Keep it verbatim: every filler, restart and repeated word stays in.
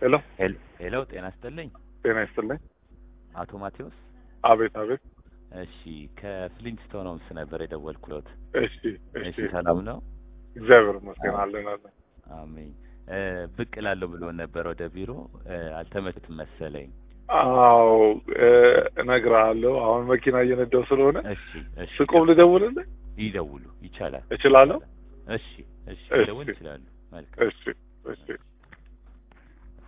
ሄሎ ሄሎ ጤና ይስጥልኝ። ጤና ይስጥልኝ። አቶ ማቴዎስ? አቤት አቤት። እሺ ከፍሊንትስቶን ሆምስ ነበር የደወልኩት። እሺ እሺ። ሰላም ነው? እግዚአብሔር ይመስገን አለን አለን። አሜን። ብቅ እላለሁ ብሎ ነበር ወደ ቢሮ፣ አልተመቸትም መሰለኝ። አዎ እነግርሃለሁ። አሁን መኪና እየነዳሁ ስለሆነ እሺ እሺ። ስቆም ልደውልልህ? ይደውሉ። ይቻላል? እችላለሁ? እሺ እሺ። ደውል ይችላሉ። መልካም። እሺ እሺ።